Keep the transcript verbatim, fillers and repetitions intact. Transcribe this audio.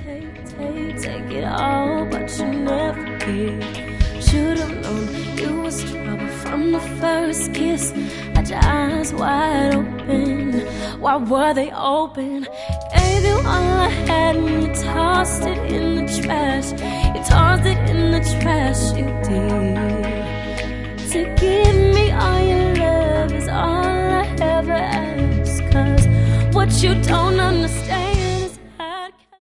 take, take, take it all, but you never did. Should've known you was trouble from the first kiss. Had your eyes wide open, why were they open? Gave you all I had and you tossed it in the trash. You tossed it in the trash, you did. To give me all your love is all I ever ask. Cause what you don't understand